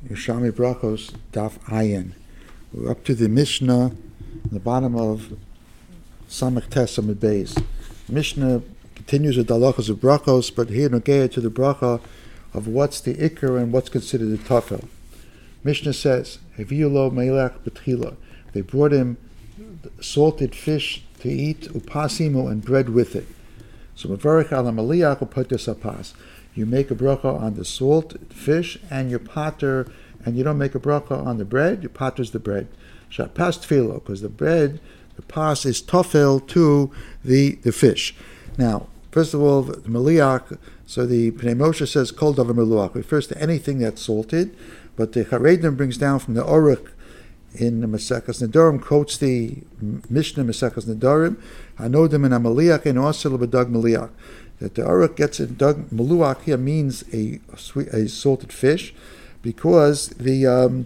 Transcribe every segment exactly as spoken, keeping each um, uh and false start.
Yerushalmi Brachos, Daf Ayin. We're up to the Mishnah, the bottom of Samech Tes Amud Beis. Mishnah continues with the halachos of Brachos, but here Nogea to the bracha of what's the Iker and what's considered the Tafel. Mishnah says, Heviulo Meilach B'tchila. They brought him salted fish to eat, upasimu, and bread with it. So Mavarich ala Maliach u'potes apas. You make a bracha on the salt fish and your pater, and you don't make a bracha on the bread. Your pater's the bread. Shapas tefilo, because the bread, the pas is tofel to the, the fish. Now, first of all, the maliach. So the Pnei Moshe says kol davar meluach refers to anything that's salted, but the Charedim brings down from the Orach in the Maseches Nedarim, quotes the Mishnah Maseches Nedarim, Hanodim and Amaliach and Osel b'dag maliach. That the Orach gets in dag meluach here means a sweet, a salted fish, because the um,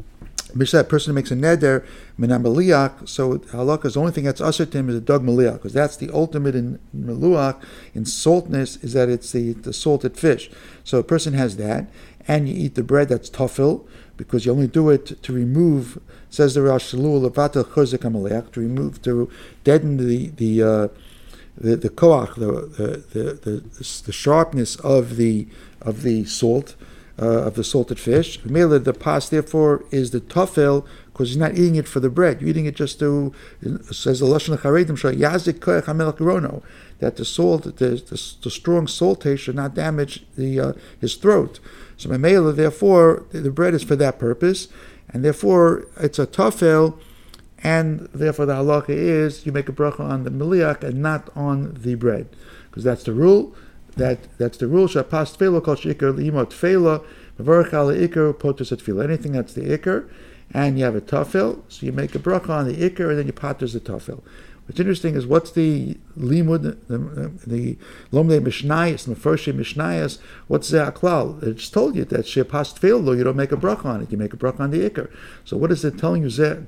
that person makes a neder min amaliach. So halakha, the only thing that's usher to him is a dag maliach, because that's the ultimate in meluach in saltness, is that it's the, the salted fish. So a person has that, and you eat the bread that's tafel, because you only do it to remove, says the Rosh Shalul, levatel chozik amaliach, to remove, to deaden the the uh, the the koach, the the, the the the sharpness of the of the salt, uh, of the salted fish. Mele, the pas therefore is the tafel, because you're not eating it for the bread. You're eating it just to, says the Lashon Charedim, yazik koach hamelach rono, that the salt, the, the the strong salt taste should not damage the uh, his throat. So Mele, therefore, the bread is for that purpose, and therefore it's a tafel. And therefore the halacha is you make a bracha on the meliach and not on the bread, because that's the rule. That that's the rule. Shapas tefila kol sheikar liimo tefila mavarich ala ikar potus tefila. Anything that's the ikar, and you have a tafel, so you make a bracha on the ikar and then you potus the tafel. What's interesting is what's the limud, the, the lomdei mishnayos, the mefarshei mishnayos. What's the aklal? It just told you that shepas tefila, you don't make a bracha on it. You make a bracha on the ikar. So what is it telling you? Zeh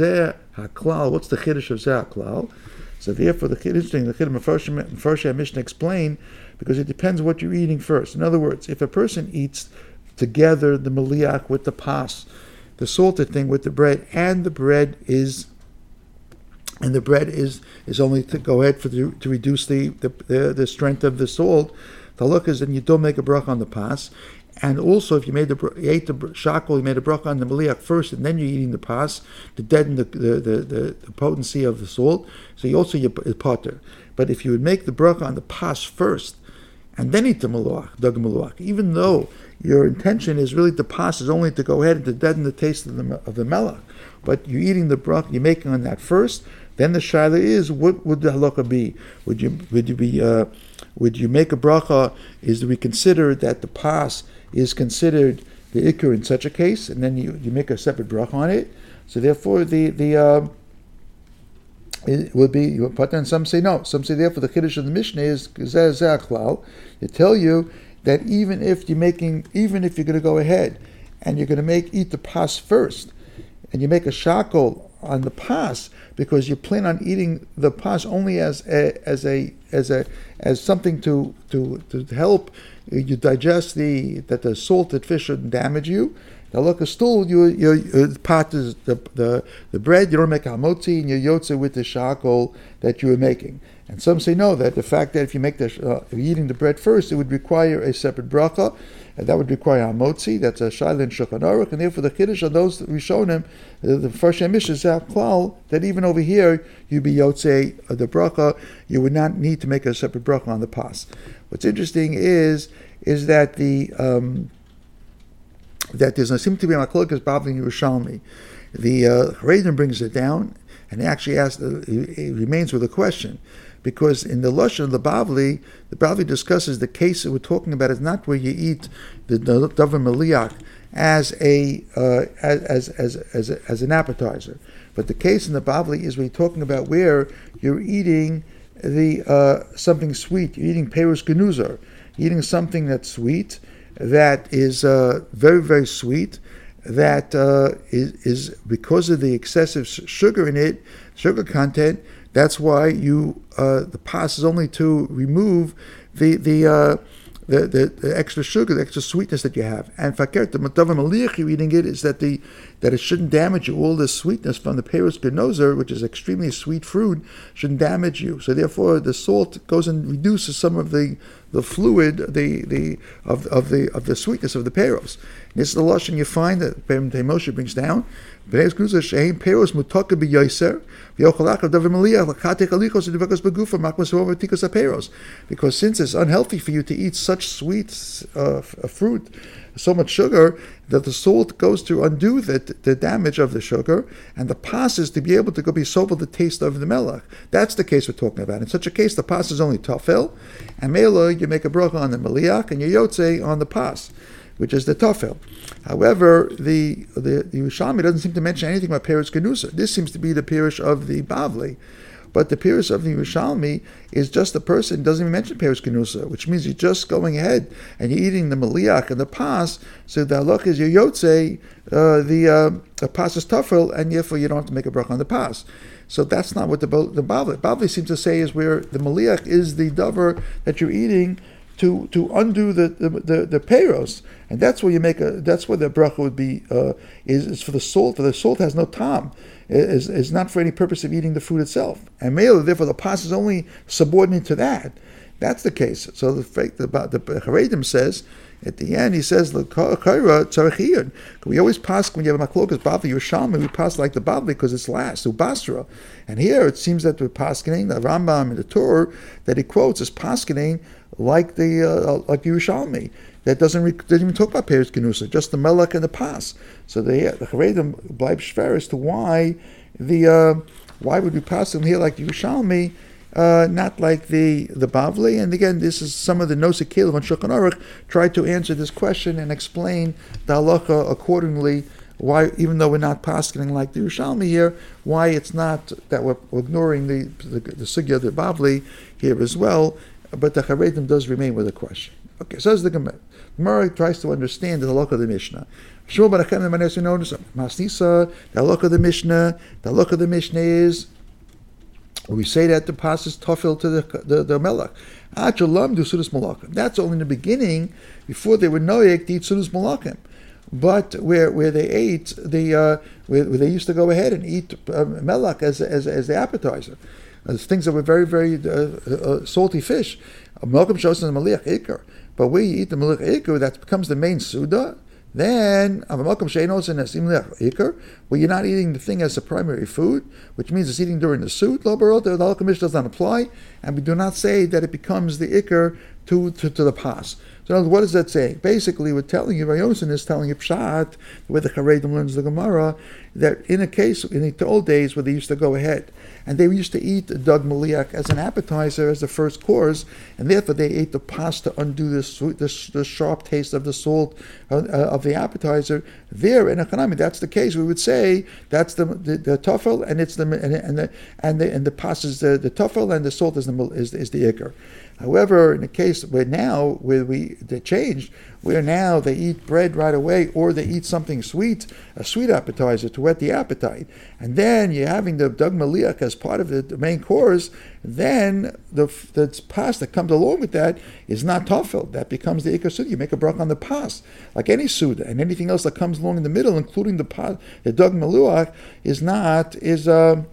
haklal. What's the chiddush of zeh haklal? So therefore, the interesting the chiddush mefarshei mishnah explain, because it depends what you're eating first. In other words, if a person eats together the meliach with the pas, the salted thing with the bread, and the bread is and the bread is, is only to go ahead for the, to reduce the, the, the, the strength of the salt, the look is, and you don't make a bracha on the pas. And also, if you made the you ate the shakol, you made a bracha on the meliach first, and then you're eating the pas to deaden the the, the, the, the potency of the salt. So you also you potter. But if you would make the bracha on the pas first, and then eat the meluach, dag meluach, even though your intention is really the pas is only to go ahead and to deaden the taste of the of the melach, but you're eating the bracha, you're making on that first. Then the shaila is, what would the halakha be? Would you would you be uh, would you make a bracha? Is we consider that the pas is considered the ikar in such a case, and then you, you make a separate bracha on it? So therefore, the the uh, it would be. But then some say no. Some say therefore the chiddush of the Mishnah is zeh zeh klal. They tell you that even if you're making, even if you're going to go ahead and you're going to make eat the pas first, and you make a shakol on the pas, because you plan on eating the pas only as a as a as a as something to to to help you digest the that the salted fish shouldn't damage you. Now look, a stool, you your pot is the, the the bread. You don't make hamotzi and you yotze with the shakol that you were making. And some say no, that the fact that if you make the uh, if you're eating the bread first, it would require a separate bracha, and that would require hamotzi. That's a shaila in Shulchan Aruch, and therefore the chiddush of those Rishonim, the, the first Mishnah is klal that even over here you be yotze uh, the bracha, you would not need to make a separate bracha on the pas. What's interesting is is that the um, that there's a seem to be a machlokes Bavli and Yerushalmi. The uh, Charedim brings it down, and he actually asks, uh, he remains with a question, because in the Lashon of the Bavli, the Bavli discusses the case that we're talking about is not where you eat the davar meliach as a uh, as as as a, as an appetizer, but the case in the Bavli is we're talking about where you're eating the uh, something sweet. You're eating perus genuzar, eating something that's sweet, that is uh, very, very sweet, that uh, is, is because of the excessive sugar in it, sugar content, that's why you uh, the pas is only to remove the the uh, the, the, the extra sugar, the extra sweetness that you have. And fakert, the matav maliach you're eating it is that the that it shouldn't damage you. All this sweetness from the peros ganozer, which is extremely sweet fruit, shouldn't damage you. So therefore, the salt goes and reduces some of the the fluid, the the of of the of the sweetness of the peros. This is the lashon you find that Moshe brings down. Because since it's unhealthy for you to eat such sweet uh, fruit, so much sugar, that the salt goes to undo the, the damage of the sugar, and the pas is to be able to go be sober the taste of the melech. That's the case we're talking about. In such a case, the pas is only tafel, and mela, you make a bracha on the meliach, and you yotze on the pas, which is the tafel. However, the, the the Yerushalmi doesn't seem to mention anything about Perush Genusa. This seems to be the Perush of the Bavli, but the Perush of the Yerushalmi is just a person, doesn't even mention Perush Genusa, which means you're just going ahead and you're eating the Maliach and the Pas, so the halach is your Yotze, uh, the, uh, the Pas is tafel, and therefore you don't have to make a bracha on the Pas. So that's not what the, the Bavli, Bavli seems to say is where the Maliach is the davar that you're eating to to undo the the, the, the peros, and that's where you make a. That's where the bracha would be. Uh, is is for the salt. For the salt has no tam. Is is not for any purpose of eating the food itself. And mele, therefore, the pas is only subordinate to that. That's the case. So the fact about the Haredim says at the end, he says the kaira tzarechiyun. We always pass when you have a maklokas bavli Yerushalmi, we pass like the bavli because it's last ubasra. And here it seems that we're paskening the Rambam in the Torah that he quotes is paskening like the uh, like Yerushalmi. That doesn't, re- doesn't even talk about Peretz Genusa, just the Melech and the Pas. So the the Charedim bleib shver as to why the uh, why would we pass them here like the Yerushalmi, uh, not like the the Bavli. And again, this is some of the Nosei Kelev on Shulchan Aruch tried to answer this question and explain the halacha accordingly. Why, even though we're not paskening like the Yerushalmi here, why it's not that we're ignoring the the, the sugya of the Bavli here as well. But the Charedim does remain with a question. Okay, so as the Gemara. Gemara tries to understand the halakha of the Mishnah. Shmuel bar Achai Manes notice Masnisa, the halakha of the Mishnah. The halakha of the Mishnah is we say that the pas is tafel to the the, the melech. Achalam do sudas malachim. That's only in the beginning, before they were noyek to eat sudas malachim. But where where they ate the uh, where, where they used to go ahead and eat uh, melech as as as the appetizer, as things that were very very uh, uh, salty fish. Malachim shows in the maliach ikar. But where you eat the melech ikar, that becomes the main suda. Then, where you're not eating the thing as a primary food, which means it's eating during the suit, the halakha mishnah does not apply, and we do not say that it becomes the ikar to, to, to the pas. So what is that saying? Basically, we're telling you, Rayosin is telling you pshat, where the Charedim learns the Gemara, that in a case, in the old days where they used to go ahead, and they used to eat the dug maliach as an appetizer, as the first course, and therefore they ate the pas to undo the, sweet, the, the sharp taste of the salt uh, of the appetizer. There, in Economy, that's the case. We would say that's the the, the tafel, and it's the and, and the and the and the pas is the, the tafel, and the salt is the is, is the ikar. However, in the case where now, where we they changed, where now they eat bread right away, or they eat something sweet, a sweet appetizer to whet the appetite, and then you're having the dug maliach as part of the, the main course, then the the pas that comes along with that is not tafel. That becomes the ikar suda. You make a bracha on the pas, like any suda, and anything else that comes along in the middle, including the pas, the dug maliach, is not is uh,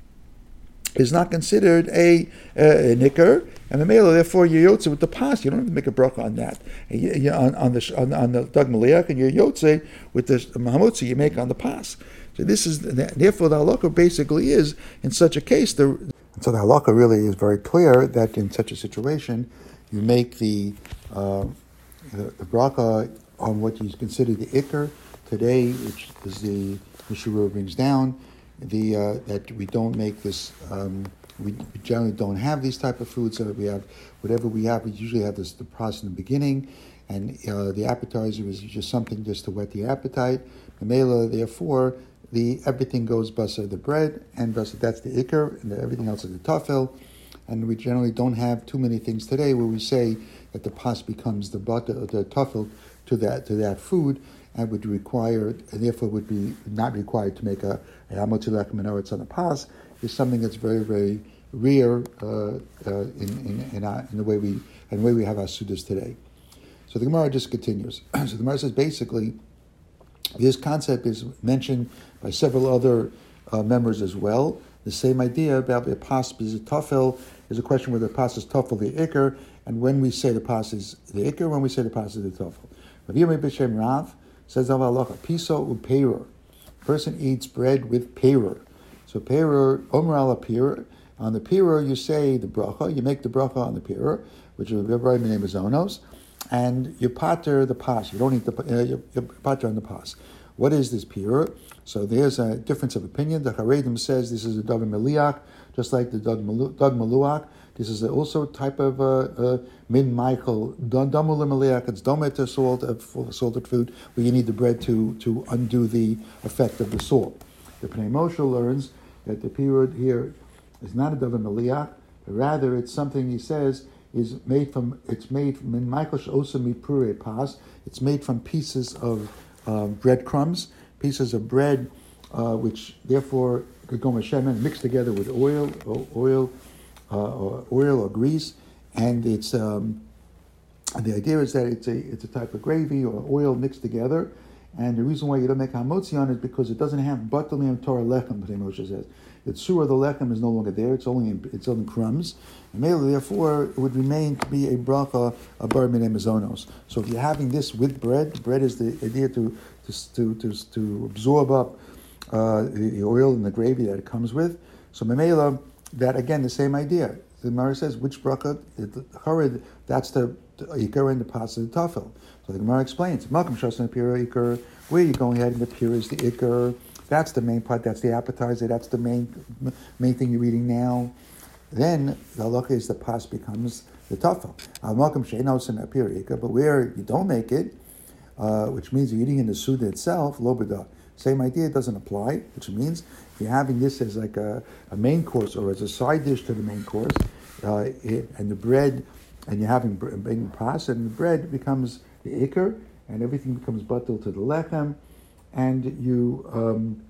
is not considered a, a, a nikar. And the mela, therefore, you're yotze with the pas. You don't have to make a bracha on that. You, you, on, on the on, on the dug maliach, and you're yotze with the mahamotzi you make on the pas. So this is therefore the halakha basically is in such a case. The so the halakha really is very clear that in such a situation, you make the uh, the, the bracha on what is considered the ikar today, which is the Mishra brings down the uh, that we don't make this. Um, We generally don't have these type of foods. So we have whatever we have. We usually have this the process in the beginning, and uh, the appetizer is just something just to whet the appetite. The mela, therefore, the everything goes basar the bread and basar. That's the ikar, and the, everything else is the tafel. And we generally don't have too many things today where we say that the pas becomes the butter, the tafel to that to that food, and would require, and therefore would be not required to make a hamotzilach menorah on the pas. Is something that's very, very rare uh, uh, in in in, our, in the way we and the way we have our sudas today. So the Gemara just continues. So the Gemara says basically, this concept is mentioned by several other uh, members as well. The same idea about the pas is a tafel is a question whether the pas is tafel the ikr, and when we say the pas is the ikr, when we say the pas is the tafel. Rav Yirmiyah b'Shem Rav says of halacha piso upeirur. Person eats bread with peirur. So peirur omer ala peirur. On the peirur you say the bracha. You make the bracha on the peirur, which is very name is zonos, and you pater the pas. You don't eat the uh, you, you pater on the pas. What is this peirur? So there's a difference of opinion. The Haredim says this is a Dav Meliach, just like the Dag Maluach. This is also a type of uh, uh, min Michael Damul Meliach. It's domet salt, uh, salted food, where you need the bread to, to undo the effect of the salt. The Pnei Moshe learns that the peirur here is not a Dav Meliach, but rather it's something he says is made from. It's made from min Michael Osami Pure Pas. It's made from pieces of um, breadcrumbs. Pieces of bread, uh, which therefore could go shemen, mixed together with oil, or oil, uh, or oil or grease, and it's um, and the idea is that it's a it's a type of gravy or oil mixed together, and the reason why you don't make hamotzi on it is because it doesn't have batalim Torah lechem. Pnei Moshe says the tzur of the lechem is no longer there; it's only in, it's only crumbs, and mainly therefore it would remain to be a bracha a bar minei mazonos. So if you're having this with bread, bread is the idea to To, to, to absorb up uh, the oil and the gravy that it comes with. So memela, that again, the same idea. The Gemara says, which bracha, the charid, that's the ikar and the pas of the tafel. So the Gemara explains, Malkam Shasan Pira ikar, where you're going ahead and the pira is the ikar, that's the main part, that's the appetizer, that's the main main thing you're eating now. Then the halacha is the pas becomes the tafel. Malkam Sheinosan Pira ikar, but where you don't make it, Uh, which means you're eating in the Suda itself, lo b'da. Same idea, it doesn't apply, which means if you're having this as like a, a main course or as a side dish to the main course, uh, it, and the bread, and you're having bring pas, and the bread becomes the ikar, and everything becomes batel to the lechem, and you um,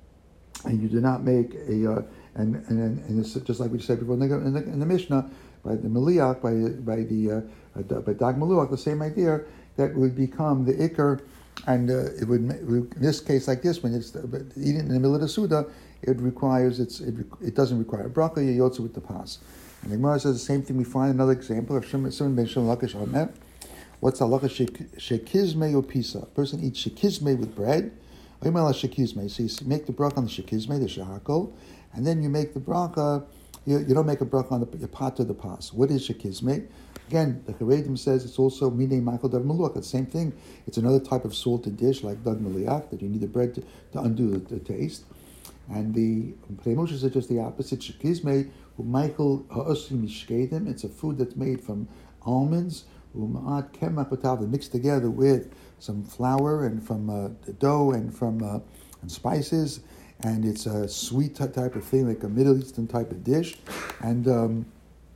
and you do not make a uh, and and and it's just like we said before in the, in the, in the Mishnah by the Meliach, by by the uh, by Dag Maluach, the same idea. That would become the ikar, and uh, it would, in this case like this, when it's eaten in the middle of the Suda, it requires, it's, it, it doesn't require bracha, you yotze with the pas. And the Gemara says the same thing. We find another example of Shimon ben Shimon Lakish Omer. What's the halacha shekizme or pisa? A person eats shekizme with bread. Shekizme. So you make the bracha on the shekizme, the shahakol, and then you make the bracha. You, you don't make a bracha on the, the pat of the pas. What is shekizme? Again, the Charedim says it's also minei Michael Dag Maluach. It's the same thing. It's another type of salted dish like Dag Meliach that you need the bread to, to undo the, the taste. And the Pnei Moshe said just the opposite. Shekizme Michael ha'osim mishkedim. It's a food that's made from almonds. U'ma'at kemach b'tav, mixed together with some flour and from uh, the dough and from uh, and spices. And it's a sweet type of thing, like a Middle Eastern type of dish. And um,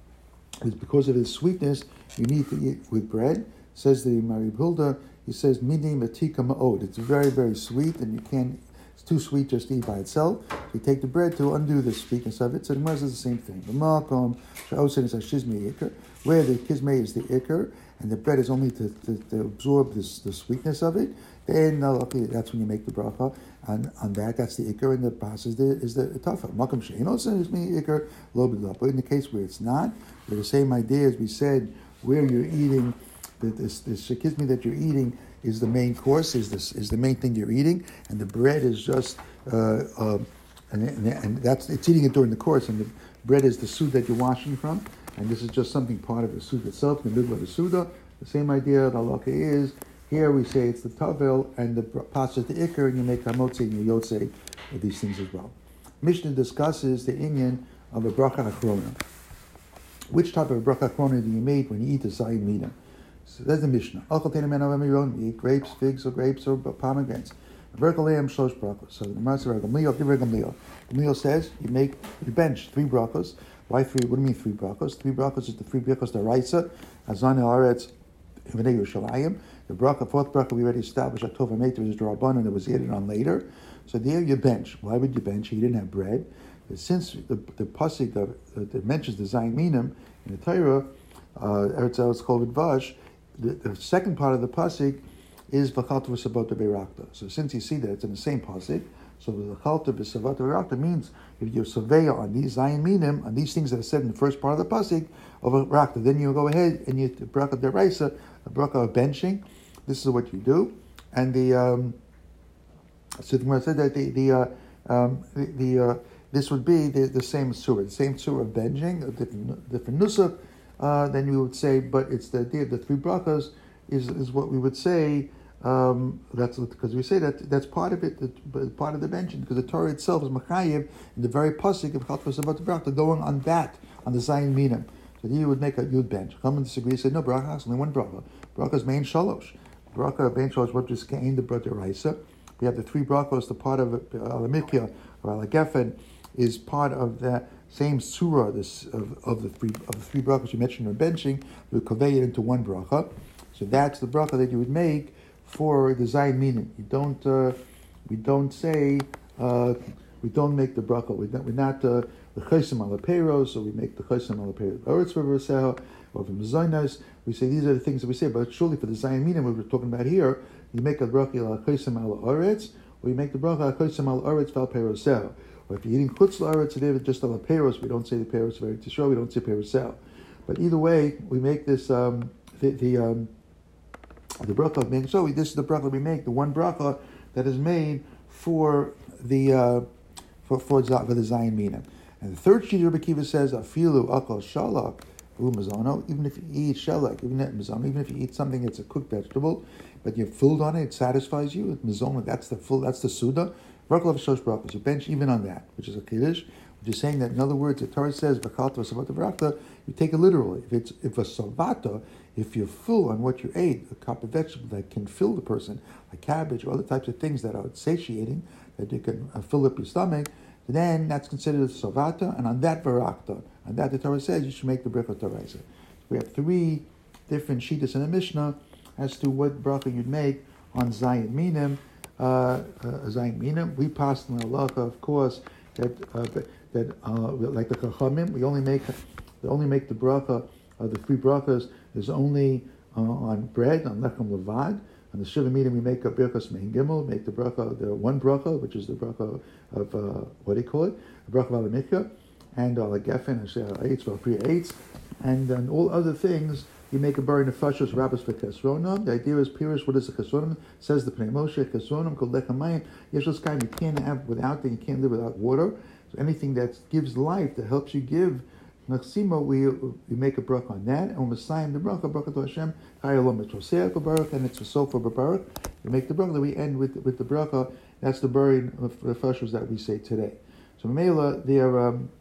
it's because of its sweetness, you need to eat with bread. Says the Marib Hilda, he says, Mini matika ma'od. It's very, very sweet, and you can't, it's too sweet just to eat by itself. So you take the bread to undo the sweetness of it. So the Gemara says the same thing. The Malkom, Sha'osin is Hashizmi Ikar, where the Kizme is the Ikar, and the bread is only to, to, to absorb this, the sweetness of it, then uh, okay, that's when you make the bracha. And on that, that's the Ikar, and the pas is the, is the Tafa. Malkom She'inosin is me Ikar, lo b'dah. But in the case where it's not, with the same idea as we said, where you're eating, the, this, this shekizmi that you're eating is the main course, is this is the main thing you're eating, and the bread is just, uh, uh, and, and, and that's it's eating it during the course, and the bread is the suda that you're washing from, and this is just something part of the suda itself, in the middle of the suda. The same idea, the halakha is, here we say it's the tavel, and the pas is the ikar, and you make hamotzi and you yotze with these things as well. Mishnah discusses the inyan of a bracha achrona. Which type of bracha achrona do you make when you eat the zayin mina? So that's the Mishnah. You eat grapes, figs, or grapes, or pomegranates. So the Gemara says, Gamliel says you make you bench three brachos. Why three? What do you mean three brachos? Three brachos is the three brachos deraisa, Azan Haaretz, V'nei Yerushalayim. The bracha, fourth bracha, we already established. October Meter is D'Rabbanan, that was added on later. So there you bench. Why would you bench? You didn't have bread. But since the the pasuk that, that mentions the zayin minim in the Torah, uh, Eretz Eretz Kol V'Dvash, the, the second part of the pasuk is v'chalta v'savata berakta. So since you see that it's in the same pasuk, so v'chalta v'savata berakta means if you survey on these zayin minim, on these things that are said in the first part of the pasuk of a rakta, then you go ahead and you bracha deraisa, a bracha of benching. This is what you do, and the um, so the Gemara said that the the uh, um, the, the uh, this would be the, the same surah, the same surah of benching, a different different nusach. Uh, then you would say, but it's the idea of the three brachas is is what we would say. Um, that's because we say that that's part of it, that, part of the benching, because the Torah itself is machayev in the very pasuk of Chalta V'Savata Berakta, going on that, on the zayin minim. So you would make a yud bench. Come and disagree. Say no, bracha has only one bracha. Bracha is main shalosh. Bracha main shalosh what is gained the brother Raisa. We have the three brachos. The part of Alamikya or Alagefen is part of the same surah this, of, of the three of the three brachos you mentioned in benching. We convey it into one bracha. So that's the bracha that you would make for the zayin minim. You don't. Uh, we don't say. Uh, we don't make the bracha. We're not. We're not uh, the chaysim ala peiros, so we make the chaysim ala peiros. Oretz v'verseho or v'mezainas. We say these are the things that we say. But surely for the zayin minim, what we're talking about here, you make a bracha ala chaysim ala oretz, or you make the bracha ala chaysim ala oretz val peiroseho. Or if you're eating chutz la oretz, it's just ala peiros. We don't say the peiros very tishro. We don't say peiroseho. But either way, we make this um, the, the um, The bracha of making so this is the bracha we make, the one bracha that is made for the uh, for for, for the zayin minim. And the third sheet Rabbi Kiva says afilu akal shalak u'mazono. Even if you eat shalak, even if mazono, even if you eat something that's a cooked vegetable, but you're filled on it, it satisfies you with mazono. That's the full. That's the suda. Bracha of shosh brachas. You bench even on that, which is a kiddush. Which is saying that, in other words, the Torah says v'chalta v'savata berakta. You take it literally. If it's if a savata, if you're full on what you ate, a cup of vegetable that can fill the person, like cabbage or other types of things that are satiating, that you can uh, fill up your stomach, then that's considered a savata. And on that berakta, on that the Torah says you should make the bracha Torah. We have three different shittas in the Mishnah as to what bracha you'd make on zayin minim. Uh, uh, zayin minim. We passed in the halacha, of course, that. Uh, That uh, like the Chachamim, we only make we only make the bracha of uh, the three brachas is only uh, on bread, on lechem levad. On the Shiva meeting, we make a birchas mein gimel, make the bracha, the one bracha, which is the bracha of uh, what do you call it, the bracha of alamikya, and ala gefen, and eights, well, three eights, and then all other things. You make a bar nefashos rabbis v'kesronim. The idea is pirish. What is a kesronim? Says the Pnei Moshe kesronim called lechem mayim. Yeshos kaim. You can't have without them. You can't live without water. So anything that gives life, that helps you give, nachsima, we we make a bracha on that, and we messiah the bracha, bracha to Hashem, chayalom etroseh baruch, and it's a sofa baruch. We make the bracha that we end with with the bracha. That's the burning of the fashos that we say today. So Mela, there. Um,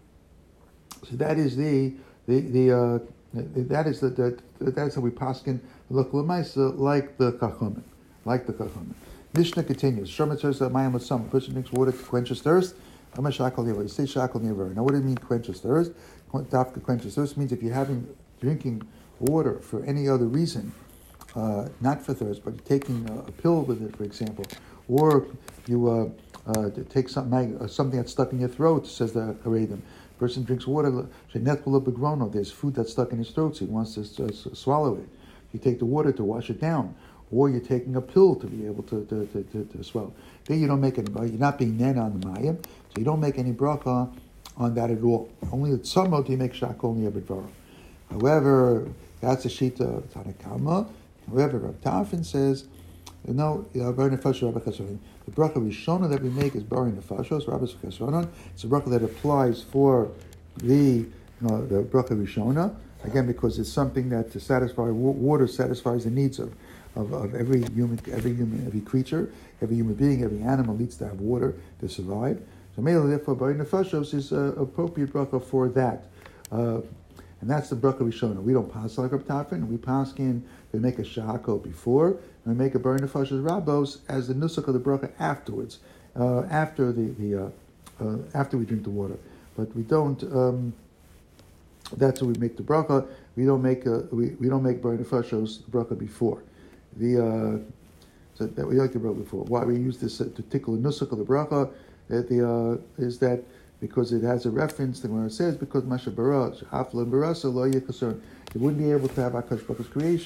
so that is the the the. Uh, that is the, the that's how we paskin look lemaisa like the kachomim, like the kachomim. Mishnah continues. Shlomo says that mayim l'sam. A person drinks water to quench his thirst. I'm a shakal never. You say shakal never. Now, what do you mean quench his thirst? Dafka quench his thirst means if you're having drinking water for any other reason, uh, not for thirst, but you're taking a, a pill with it, for example, or you uh, uh, take something uh, something that's stuck in your throat. Says the Haredim. Person drinks water. There's food that's stuck in his throat, so he wants to uh, swallow it. You take the water to wash it down, or you're taking a pill to be able to to, to, to, to swallow. Then you don't make any. You're not being nen on the mayim, so you don't make any bracha on that at all. Only at tzamot you make shakol niyabedvara. However, that's a shita of Tanakama. However, Rav Tarfon says, no, the bracha rishona that we make is bari nefashos, rabbis v'chesronon. It's a bracha that applies for the you know, the bracha rishona. Again, because it's something that to satisfy water satisfies the needs of, of, of every human, every human, every creature, every human being, every animal needs to have water to survive. So, therefore, bari nefashos is an appropriate bracha for that. Uh, And that's the bracha rishona. We don't pass like Rav Tarfon. We pass in, we make a shahako before, and we make a bar nefashos rabos as the nusach of the bracha afterwards, uh, after the, the uh, uh, after we drink the water. But we don't. Um, that's how we make the bracha. We don't make a, we, we don't make bar nefashos bracha before. The uh, so that we like the bracha before. Why we use this uh, to tickle the nusach of the bracha? That the uh, is that. Because it has a reference to where it says, because Masha Bara, Afla Barasa, Lo Yekasur, you wouldn't be able to have Akash Baruch's creation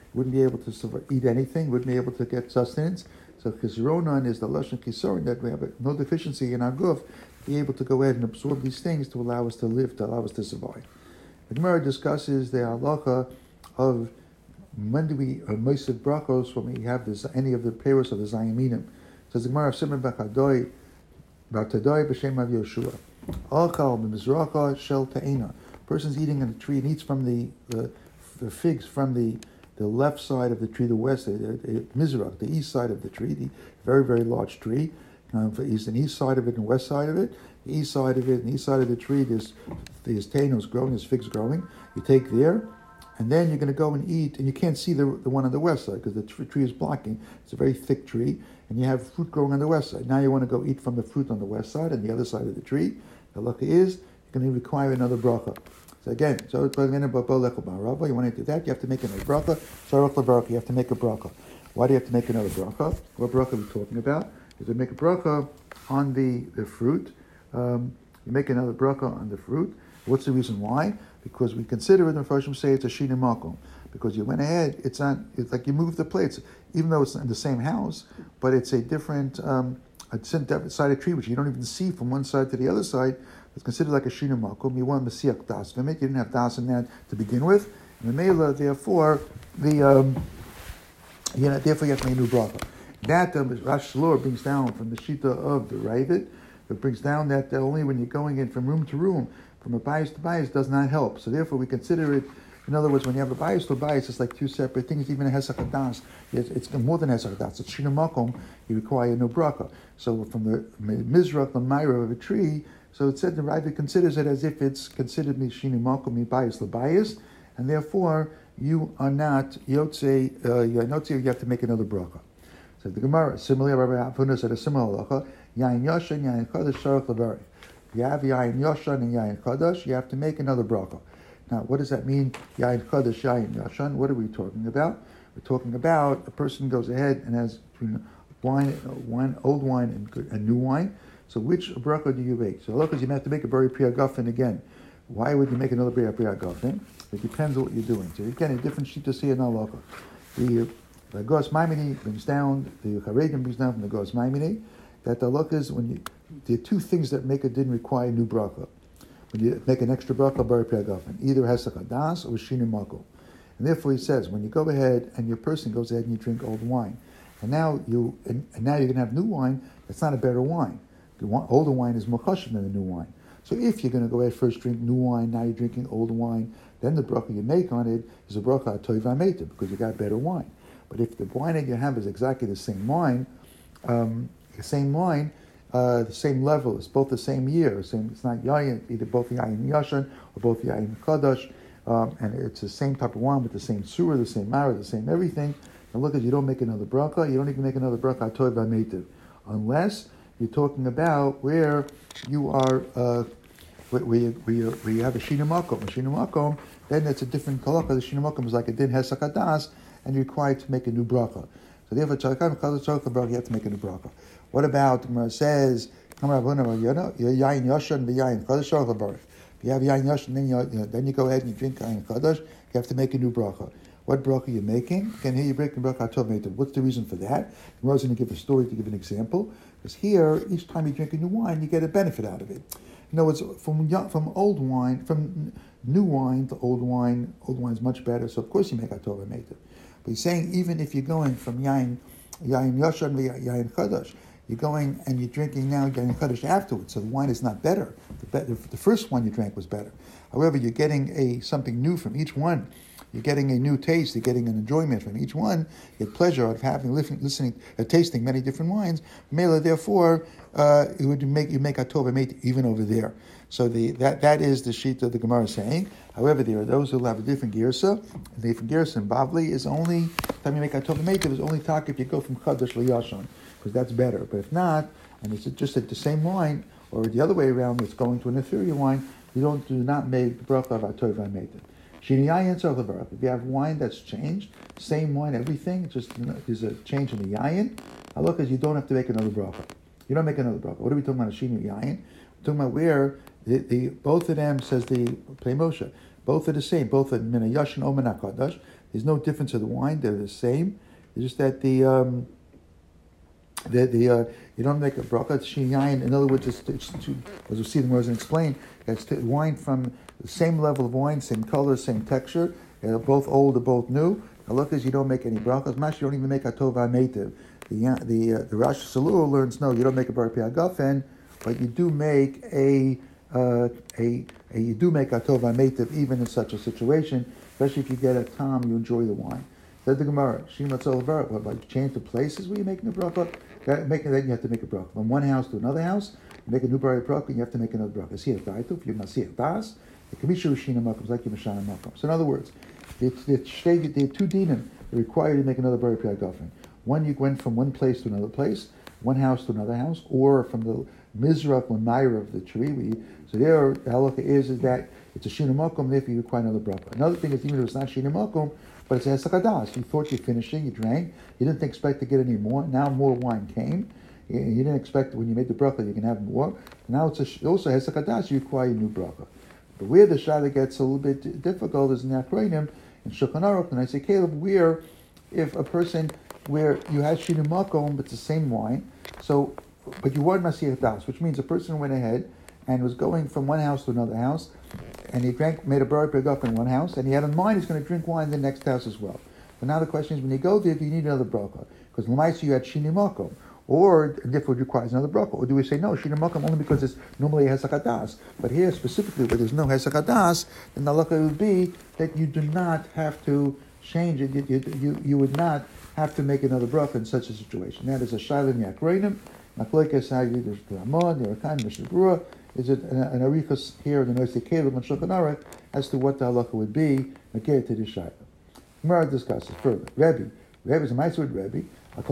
wouldn't be able to survive, eat anything, wouldn't be able to get sustenance. So Chizronan is the Lashon Kisorin, that we have a, no deficiency in our guf, be able to go ahead and absorb these things to allow us to live, to allow us to survive. The Gemara discusses the halacha of when do we uh, moisiv brachos when we have this, any of the peiros of the zayiminim. Says the Gemara, Simon b'chadoi b'tadoi b'shem av Yoshua. Alchal b'mizracha shel ta'ena. Person's eating in a tree and eats from the, the, the figs from the, the left side of the tree, the west, the, the mizrach, the east side of the tree, the very, very large tree. Um, for east and east side of it and west side of it. The east side of it and the east side of the tree, there's there's tenos growing, there's figs growing. You take there, and then you're going to go and eat, and you can't see the the one on the west side because the tr- tree is blocking. It's a very thick tree, and you have fruit growing on the west side. Now you want to go eat from the fruit on the west side and the other side of the tree. The luck is you're going to require another bracha. So again, so you want to do that, you have to make another bracha. You have to make a bracha. Why do you have to make another bracha? What bracha are we talking about? Is to make a bracha on the, the fruit. Um, you make another bracha on the fruit. What's the reason why? Because we consider it, the Mepharshim say it's a shina makom. Because you went ahead, it's not, it's like you moved the plates, even though it's in the same house, but it's a different, um, a different side of tree, which you don't even see from one side to the other side. It's considered like a shina makom. You want mesiach das from it. You didn't have das in that to begin with. And the mela, therefore, the um, you know, therefore you have to make a new bracha. That um, Rash Shalor brings down from the Shita of the Ravid. It brings down that only when you're going in from room to room, from a bias to bias, does not help. So therefore we consider it, in other words, when you have a bias to a bias, it's like two separate things, even a Hesach Hadas. It's, it's more than Hesach Hadas. It's Shina Makom, you require no bracha. So from the Mizrach, the Myra of a tree, so it said the Ravid considers it as if it's considered Shina Makom, mi bias the bias, and therefore you are not, Yotze, uh, you have to make another bracha. So the Gemara, similarly, Rabbi Hafuna said a similar halacha, Yain Yoshan, Yain Chadash, Sharach Levarich. If you have Yain Yoshan and Yain Chadash, you have to make another bracha. Now, what does that mean, Yain Chadash, Yain Yoshan? What are we talking about? We're talking about a person goes ahead and has between wine, wine old wine and, and new wine. So which bracha do you make? So halachas, you have to make a Bari Priya Gafen again. Why would you make another Bari Priya Gafen? It depends on what you're doing. So again, a different sheet to see in halacha. The The Gos Maimini brings down, the Charedim brings down from the Gos Maimini, that the look is when you, the two things that make it didn't require new bracha. When you make an extra bracha, Bari Priya Gafen, either Hesach Hadas or Shina Makom. And therefore he says, when you go ahead and your person goes ahead and you drink old wine, and now you and, and now you're going to have new wine, that's not a better wine. The wine, older wine is more chashuv than the new wine. So if you're going to go ahead first drink new wine, now you're drinking old wine, then the bracha you make on it is a bracha atoiv ameita, because you got better wine. But if the wine that you have is exactly the same wine, um, the same wine, uh, the same level, it's both the same year, same, it's not yayin, either both yayin yashan or both yayin chadash, um, and it's the same type of wine with the same surah, the same marah, the same everything. And look, at you don't make another bracha, you don't even make another bracha atoiv ametiv, unless you're talking about where you are, uh, where, where, you, where, you, where you have a shina makom, a shina makom, then it's a different halakha. The shina makom is like a din hesach hadas, and you're required to make a new bracha. So therefore, you have to make a new bracha. What about, Gemara says, if you have yain yashan, then you, you know, then you go ahead and you drink yain chadash, you have to make a new bracha. What bracha are you making? Can here you break the bracha atov meitav. What's the reason for that? Gemara's going to give a story to give an example. Because here, each time you drink a new wine, you get a benefit out of it. You know, it's from from old wine, from new wine to old wine. Old wine is much better, so of course you make atov meitav. But he's saying even if you're going from yain, yain yashan to yain chadash, you're going and you're drinking now yain chadash afterwards, so the wine is not better. The, better. the first one you drank was better. However, you're getting a something new from each one. You're getting a new taste. You're getting an enjoyment from each one. You get pleasure out of having, listening, uh, tasting many different wines. Mela, therefore, uh, it would make you make a tova mate even over there. So the that that is the sheet of the Gemara saying. However, there are those who have a different girsa. The different girsa in Bavli is only time you make a tova mate is only talk if you go from chadash liyashon, because that's better. But if not, and it's just at the same wine, or the other way around, it's going to an inferior wine, you don't do not make the bracha of atova mate. If you have wine that's changed, same wine, everything, just you know, there's a change in the yayin, halakha is you don't have to make another bracha. You don't make another bracha. What are we talking about? A shinu yayin? We're talking about where the, the both of them, says the Plei Moshe, both are the same. Both are mina yashin o mina kadash. There's no difference of the wine; they're the same. It's just that the um, the the uh, you don't make a bracha. It's shinyayin. In other words, it's, it's to, as we see the Morozin explain, it's to, wine from the same level of wine, same color, same texture. They're both old or both new. Halakha is you don't make any brachas. Mash, you don't even make a tova metiv. The the uh, the Rosh Salur learns no, you don't make a bar piagafen, but you do make a uh, a, a you do make a tova metiv even in such a situation, especially if you get a tam, you enjoy the wine. Said the Gemara, Shima Tzolavar, what about change the places where you're making a bracha? Making that you have to make a bracha from one house to another house. You make a new bar bracha, and you have to make another bracha. See if if you're masir das, it can be shushina makom like you're mashana makom. So in other words, the the the two dinim that require you to make another bar piagafen. One, you went from one place to another place, one house to another house, or from the mizrach or naira of the tree. We, so there, the halakha is, is that it's a shina makom, therefore you require another bracha. Another thing is, even if it's not shina makom, but it's a hesakadas. You thought you're finishing, you drank, you didn't expect to get any more. Now more wine came. You didn't expect when you made the bracha you can have more. Now it's a, also hesakadas, you require a new bracha. But where the shayla gets a little bit difficult is in the Akronim, in Shulchan Aruch, and I say, Caleb, where if a person where you had shinu makom, but it's the same wine. So, but you weren't masir das, which means a person went ahead and was going from one house to another house, and he drank, made a bar pegaf in one house, and he had in mind he's going to drink wine in the next house as well. But now the question is, when you go there, do you need another bracha? Because l'maisa you had shinu makom, or therefore it requires another bracha, or do we say no shinu makom only because it's normally hesakadas? But here specifically, where there's no hesakadas, then the halakha would be that you do not have to change it. You you you, you would not have to make another bracha in such a situation. That is a shayla in Yakreinim. Machlokes Hagi, there's the Ramon, the Rakan, Mishnah Berurah. Is it an, an arichos here in the Noisei Caleb and Shulchan Aruch as to what the halakha would be makir to the shayla? Gemara discusses further. Rebbe, Rebbe is a ma'aser with Rebbe.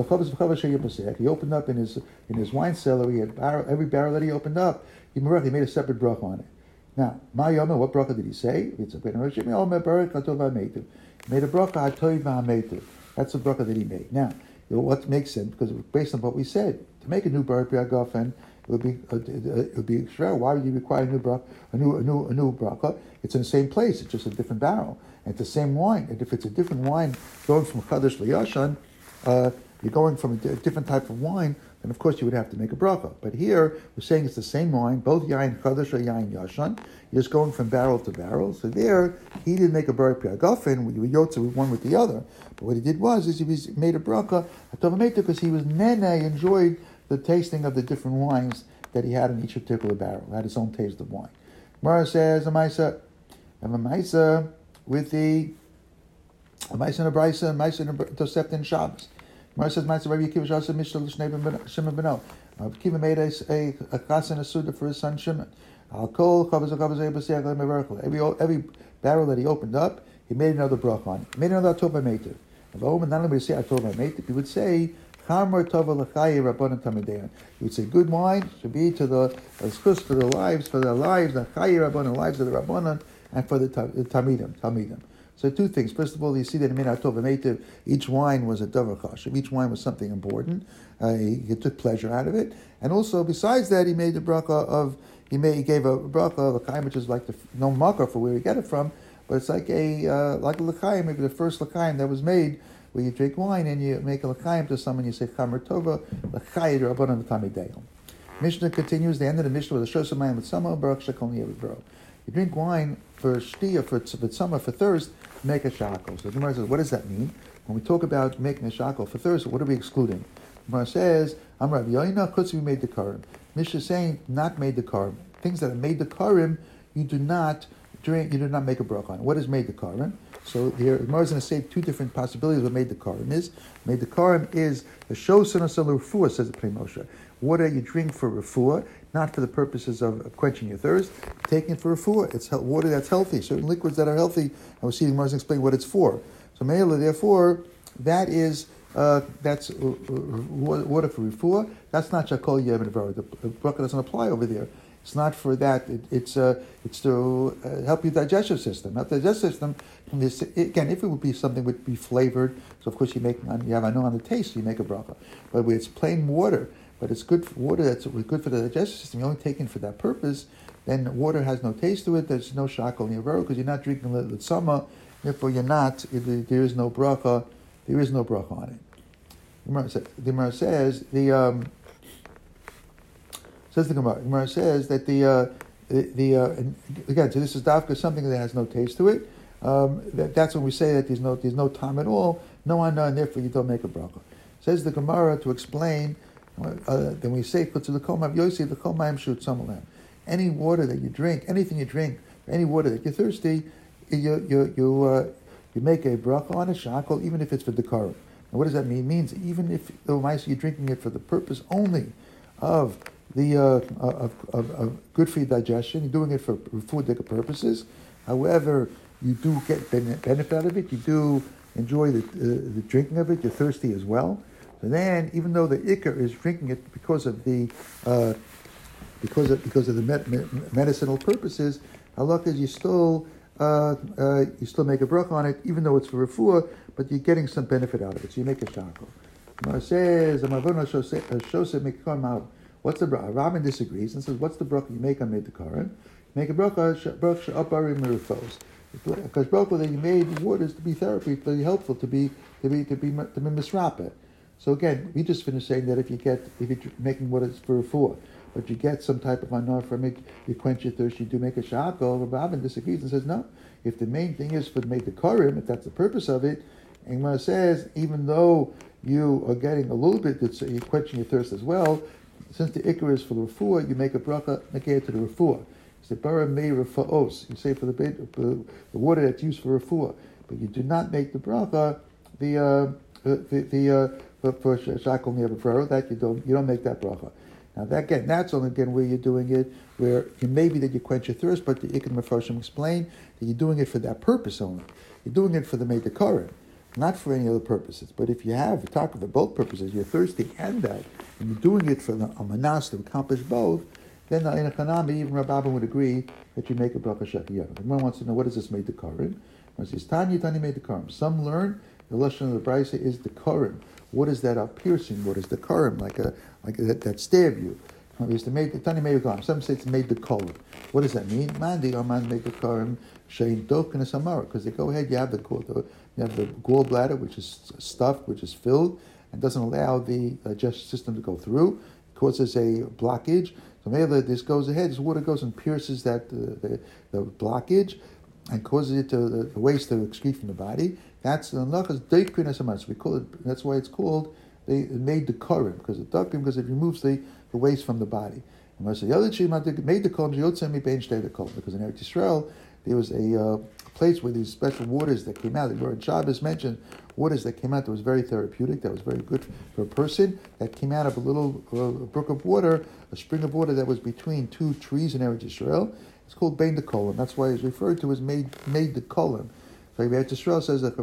He opened up in his in his wine cellar. He had barrel, every barrel that he opened up. He he made a separate bracha on it. Now, Ma'yama, what bracha did he say? It's a great He made a bracha hatoiv ha'metiv. That's the bracha that he made. Now, you know, what makes sense, because based on what we said, to make a new bar piagafen, it would be uh, it would be sure. Why would you require a new bracha? A new a new a new bracha? It's in the same place. It's just a different barrel, and it's the same wine. And if it's a different wine going from chadash liyashan, uh, you're going from a, d- a different type of wine, then of course you would have to make a bracha. But here we're saying it's the same wine, both yain chadash or yain yashan. You're just going from barrel to barrel. So there, he didn't make a bar piagafen. We were yotze with one with the other. But what he did was, is he was, made a bracha because he was nene, enjoyed the tasting of the different wines that he had in each particular barrel. He had his own taste of wine. Mara says, a maisa, have a maisa with the a maisa and a brisa, and maisa and a tosefta and Shabbos. Mara says, maisa Rabbi Akiva Shasa Mishnah L'Shnei Shimon Beno. Rabbi Akiva made a a, a chas and a suda for his son Shimon. Al kol chavaz chavaz eibasei agay mevarchel. Every every barrel that he opened up, he made another bracha on it. He made another tova meiter. If a woman not only would say tova meiter, he would say Chamar tova l'chayi rabbanan tamidein. He would say good wine should be to the chus for the lives, for the lives, the chayi rabbanan, lives of the rabbanan, and for the tamidim, tamidim. So two things. First of all, you see that in Minat Tova Meitiv, each wine was a davar chashuv. Each wine was something important. Uh, he, he took pleasure out of it, and also besides that, he made the bracha of he made he gave a bracha of a l'chaim, which is like the no makar for where we get it from, but it's like a uh, like a l'chaim, maybe the first l'chaim that was made where you drink wine and you make a l'chaim to someone. You say Chamar Tova l'chayi rabbanan tamidein. Mishnah continues. The end of the Mishnah with a shosamayim with sama barak shekol niyevit bro. You drink wine for shtia, for tzama, for thirst, make a shackle. So the Gemara says, what does that mean? When we talk about making a shackle for thirst, what are we excluding? The Gemara says, I'm Rav Yoina, Chutz made the karim. Mishnah is saying, not made the karim. Things that are made the karim, you do not drink, you do not make a bracha on. What is made the karim? So here, the Gemara is going to say two different possibilities what made the karim is. Made the karim is the shosan asal refuah, says the Pnei Moshe. Water you drink for refuah, not for the purposes of quenching your thirst, taking it for refuah. It's water that's healthy. Certain liquids that are healthy, I was seeing Mars explain what it's for. So Meila, therefore, that is uh, that's uh, water for refuah. That's not shakol yevin v'ara. The bracha doesn't apply over there. It's not for that. It, it's uh, it's to uh, help your digestive system. Now, the digestive system, this, again, if it would be something would be flavored, so of course you make you have I know on the taste, so you make a bracha. But where it's plain water, but it's good for water that's good for the digestive system, you're only taking for that purpose, then water has no taste to it, there's no shakol niyavero, because you're not drinking the tzama, therefore you're not, there is no bracha, there is no bracha on it. The Gemara says, the Gemara says, the, um, says the Gemara, the Gemara says that the, uh, the, the uh, again, so this is dafka, something that has no taste to it. Um, that, that's when we say that there's no, there's no time at all, no ana, and therefore you don't make a bracha. Says the Gemara to explain, uh, then we say, any water that you drink, anything you drink, any water that you're thirsty, you you you uh, you make a bracha on a shackle, even if it's for decorum. And what does that mean? It means even if the you're drinking it for the purpose only of the uh, of, of, of good for your digestion, you're doing it for food purposes. However, you do get benefit out of it. You do enjoy the uh, the drinking of it. You're thirsty as well. So then, even though the ikar is drinking it because of the uh, because of because of the med- med- medicinal purposes, halakha is you still uh, uh, you still make a bracha on it, even though it's for refuah, but you're getting some benefit out of it. So you make a shackle. Gemara says, what's the bracha? Rabban disagrees and says, what's the bracha you make on Meidakarim? Make a bracha bracha she'aparim mirufos. Because bracha that you made waters to be therapy, to be helpful, to be to be to be to be misrapet. So again, we just finished saying that if you get, if you're making what is for refuah, but you get some type of anar from it, you quench your thirst, you do make a shackle. Rabban disagrees and says, no, if the main thing is for make the karim, if that's the purpose of it, and Gemara says, even though you are getting a little bit, that's, you're quenching your thirst as well, since the ikar is for the refuah, you make a bracha, make it to the refuah. It's the bara mei refaos. You say for the, the water that's used for refuah, but you do not make the bracha, the, uh, the, the, uh, For, for shackle ne'avavaro, that you don't you don't make that bracha. Now that again, that's only again where you're doing it, where you maybe that you quench your thirst, but the Ikar Mefarshim explain that you're doing it for that purpose only. You're doing it for the Meidakarim, not for any other purposes. But if you have talk of both purposes, you're thirsty and that, and you're doing it for the amanas to accomplish both, then in a Chanami, even Rabbi would agree that you make a bracha shakiyah. The Gemara wants to know, what is this Meidakarim? It says Tanya Tanya Meidakarim. Some learn the lashon of the brayso is the karim. What is that uh, piercing? What is the karim? Like a like a, that, that stab you. It's the made Tanya Meidakarim. Some say it's made the karim. What does that mean? Mandi or man make the karim shein dok and a samara. Because they go ahead, you have the you have the gallbladder, which is stuffed, which is filled, and doesn't allow the digestive system to go through. It causes a blockage. So maybe this goes ahead. This water goes and pierces that uh, the, the blockage and causes it to the, the waste to excrete from the body. That's the nachas deikrinas amas. We call it. That's why it's called. They made the karim because the dakim because it removes the, the waste from the body. And the other chima made the karim yotzemi bein shtei the karim because in Eretz Yisrael there was a uh, place where these special waters that came out. The Lord Shabbos mentioned waters that came out that was very therapeutic, that was very good for a person. That came out of a little uh, brook of water, a spring of water that was between two trees in Eretz Yisrael. It's called bein the kolim. That's why it's referred to as made made the kolim. So Eretz Yisrael says that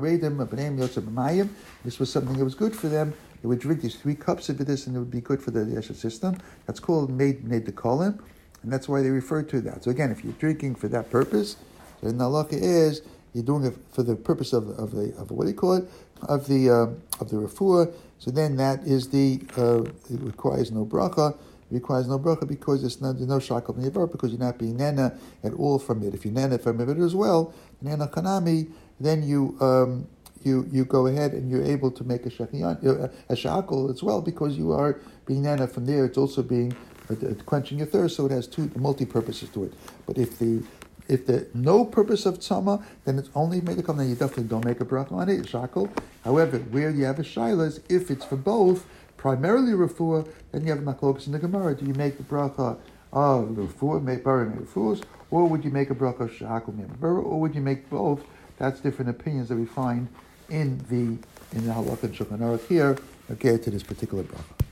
this was something that was good for them. They would drink these three cups of this, and it would be good for the digestive system. That's called made made the kolim, and that's why they refer to that. So again, if you're drinking for that purpose, then the halakha is you're doing it for the purpose of of the of what do you call it of the um, of the refuah. So then that is the uh, it requires no bracha. It requires no bracha because there's no, there's no shackle ne'avar because you're not being nana at all from it. If you nana from it as well, nana kanami, then you um, you you go ahead and you're able to make a shakiyan, a shackle as well because you are being nana from there. It's also being uh, quenching your thirst, so it has two multi purposes to it. But if the If the no purpose of tzama, then it's only made a come. Then you definitely don't make a bracha on it, shackle. However, where you have a shaylas, if it's for both, primarily refuah, then you have machlokas in the Gemara. Do you make the bracha of refuah, make bara refuahs, or would you make a bracha of shackle membara, or would you make both? That's different opinions that we find in the in the halakha and shulchan aruch here, okay, to this particular bracha.